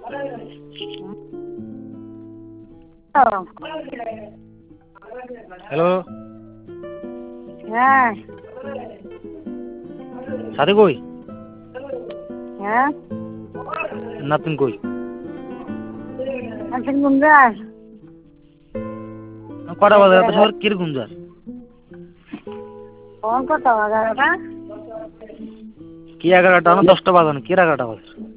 Hello, হ্যাঁ সাথী কই? হ্যাঁ নাতিন কই? আছেন গুঞ্জার কটা বাজে এত সবার কিরকম যার? ফোন কত 11টা? কি 11টা না 10টা বাজানো? কি 11টা বাজে?